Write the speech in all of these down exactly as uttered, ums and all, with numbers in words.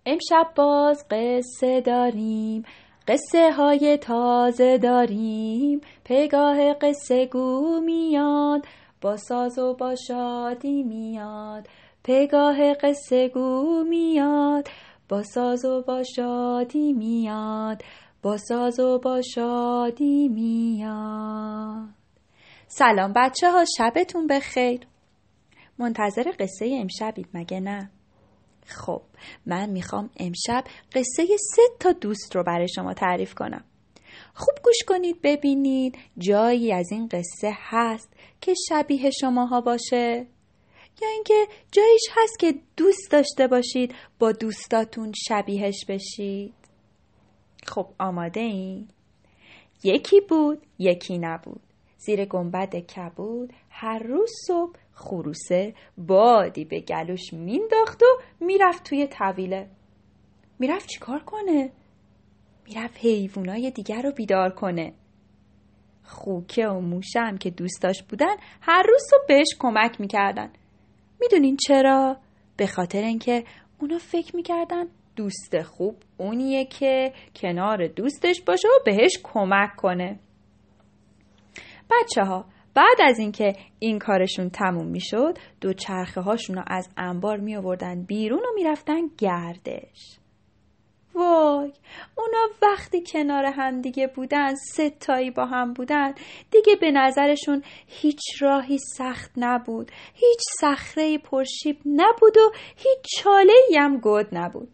امشب باز قصه داریم، قصه های تازه داریم. پگاه قصه گو میاد، با ساز و با شادی میاد. پگاه قصه گو میاد، با ساز و با شادی میاد. با ساز و با شادی میاد. سلام بچه ها، شبتون بخیر. منتظر قصه امشبید مگه نه؟ خب من میخوام امشب قصه سه تا دوست رو برای شما تعریف کنم. خوب گوش کنید ببینید جایی از این قصه هست که شبیه شماها باشه، یا اینکه جاییش هست که دوست داشته باشید با دوستاتون شبیهش بشید. خب آماده این؟ یکی بود یکی نبود، زیر گنبد کبود هر روز صبح خروسه بادی به گلوش مینداخت و میرفت توی طویله. میرفت چی کار کنه؟ میرفت حیوانای دیگر رو بیدار کنه. خوکه و موشه هم که دوستاش بودن هر روز صبح بهش کمک میکردن. میدونین چرا؟ به خاطر اینکه اونا فکر میکردن دوست خوب اونیه که کنار دوستش باشه و بهش کمک کنه. بچه ها بعد از اینکه این کارشون تموم میشد، دو چرخه هاشون رو از انبار می آوردن بیرون و میرفتن گردش. وای، اونا وقتی کنار هم دیگه بودن، سه تایی با هم بودن، دیگه به نظرشون هیچ راهی سخت نبود، هیچ صخره‌ای پرشیب نبود و هیچ چاله‌ای هم گود نبود.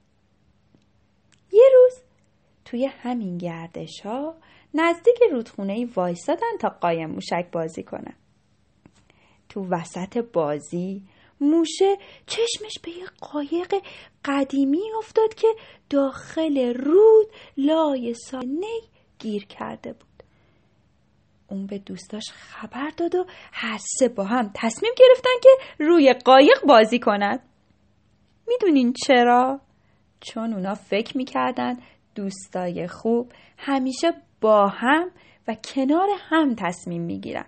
یه روز توی همین گردش ها نزدیک رودخونه‌ای وایسادن تا قایم موشک بازی کنن. تو وسط بازی موشه چشمش به یه قایق قدیمی افتاد که داخل رود لای سانه گیر کرده بود. اون به دوستاش خبر داد و هر سه با هم تصمیم گرفتن که روی قایق بازی کنن. میدونین چرا؟ چون اونا فکر میکردن دوستای خوب همیشه با هم و کنار هم تصمیم میگیرن.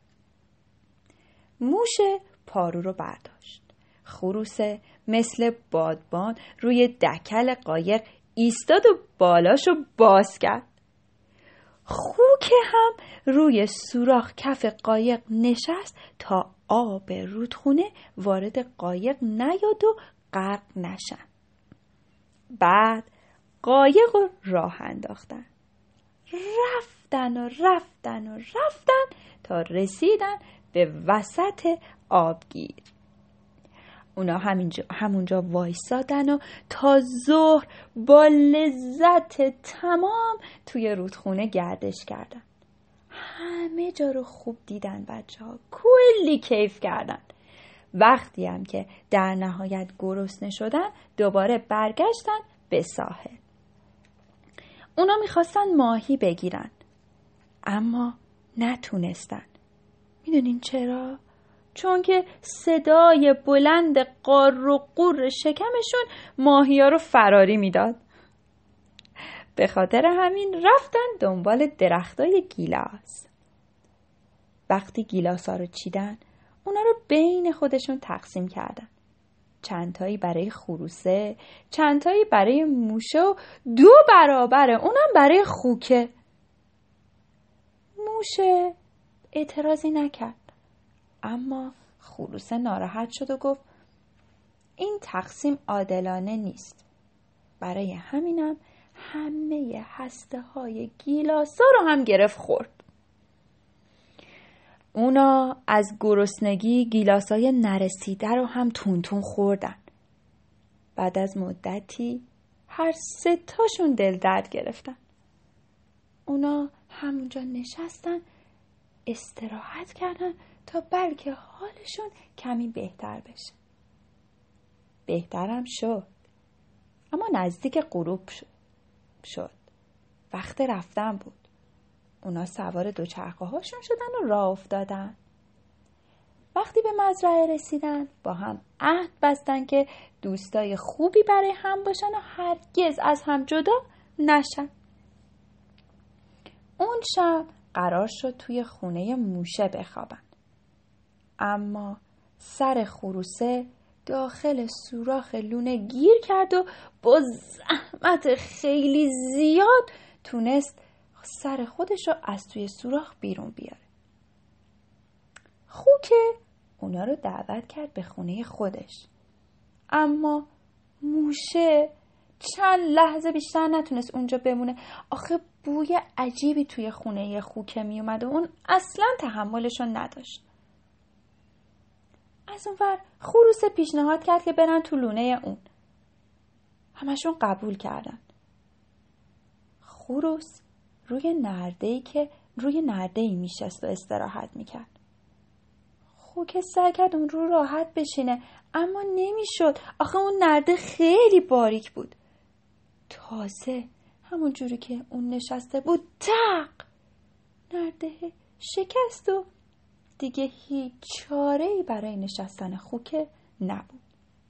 موشه پارو رو برداشت. خروسه مثل بادبان روی دکل قایق ایستاد و بالاشو باز کرد. خوکه هم روی سوراخ کف قایق نشست تا آب رودخونه وارد قایق نیاد و غرق نشن. بعد قایق رو راه انداختن. رفتن و رفتن و رفتن تا رسیدن به وسط آبگیر. اونا همینجا همونجا وایسادن و تا ظهر با لذت تمام توی رودخونه گردش کردن. همه جا رو خوب دیدن بچه ها، کلی کیف کردن. وقتی هم که در نهایت گرسنه شدن دوباره برگشتن به ساحل. اونا میخواستن ماهی بگیرن اما نتونستن. میدونین چرا؟ چون که صدای بلند قار و قور شکمشون ماهی ها رو فراری میداد. به خاطر همین رفتن دنبال درختای گیلاس. وقتی گیلاس ها رو چیدن اونا رو بین خودشون تقسیم کردن. چندتایی برای خروسه، چندتایی برای موشه و دو برابر اونم برای خوکه. موشه اعتراضی نکرد، اما خروسه ناراحت شد و گفت این تقسیم عادلانه نیست. برای همینم همه هسته های گیلاسا رو هم گرفت خورد. اونا از گرسنگی گیلاسای نرسیده رو هم تون تون خوردن. بعد از مدتی هر سه تاشون دل درد گرفتن. اونا همونجا نشستن استراحت کردن تا بلکه حالشون کمی بهتر بشه. بهترم شد، اما نزدیک غروب شد. وقت رفتن بود. اونا سوار دوچرخه هاشون شدن و راه افتادن. وقتی به مزرعه رسیدن با هم عهد بستن که دوستای خوبی برای هم باشن و هرگز از هم جدا نشن. اون شب قرار شد توی خونه موشه بخوابن. اما سر خروسه داخل سوراخ لونه گیر کرد و با زحمت خیلی زیاد تونست سر خودش رو از توی سوراخ بیرون بیاره. خوکه اونا رو دعوت کرد به خونه خودش، اما موشه چند لحظه بیشتر نتونست اونجا بمونه. آخه بوی عجیبی توی خونه خوکه می اومد و اون اصلا تحملشو نداشت. از اون ور خروس پیشنهاد کرد که برن تو لونه اون. همشون قبول کردن. خروس روی نرده‌ای که روی نرده‌ای میشست و استراحت میکرد. خوک سعی کرد اون رو راحت بشینه، اما نمیشد. آخه اون نرده خیلی باریک بود. تازه همون جوری که اون نشسته بود تق نرده شکست و دیگه هیچ چاره‌ای برای نشستن خوک نبود.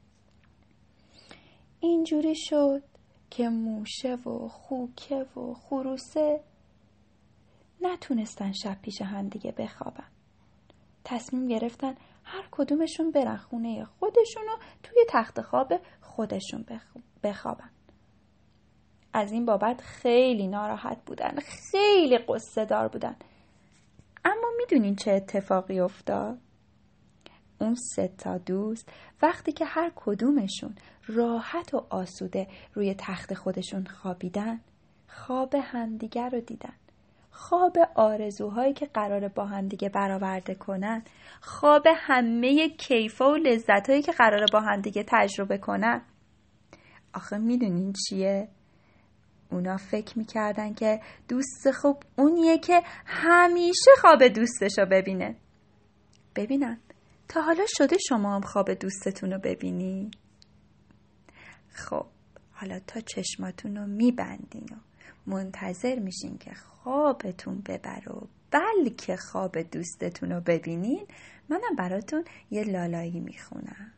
اینجوری شد که موشه و خوکه و خروسه نتونستن شب پیش هم دیگه بخوابن. تصمیم گرفتن هر کدومشون برن خونه خودشون و توی تخت خواب خودشون بخوابن. از این بابت خیلی ناراحت بودن، خیلی قصه دار بودن. اما میدونین چه اتفاقی افتاد؟ اون سه تا دوست وقتی که هر کدومشون راحت و آسوده روی تخت خودشون خوابیدن، خواب همدیگر رو دیدن. خواب آرزوهایی که قراره با همدیگه برآورده کنن، خواب همه کیفا و لذتایی که قراره با همدیگه تجربه کنن. آخه میدونین چیه؟ اونا فکر میکردن که دوست خوب اونیه که همیشه خواب دوستشو ببینه. ببینن تا حالا شده شما هم خواب دوستتون رو ببینی؟ خب حالا تا چشماتون رو میبندین و منتظر میشین که خوابتون ببره و بلکه خواب دوستتون رو ببینین، منم براتون یه لالایی میخونم.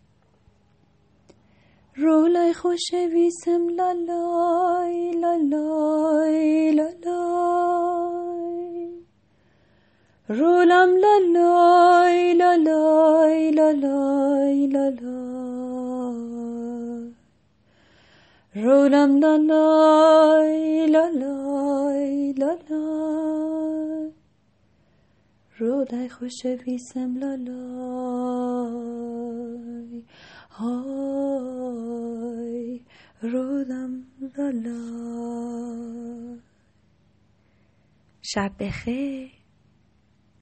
رولای خوشویسم لالای لالای لالای، رولم لالای لالای لالای لالای، رولم لالای لالای لالای، رولای خوشویسم لالای های، رولم لالای. شب بخیر.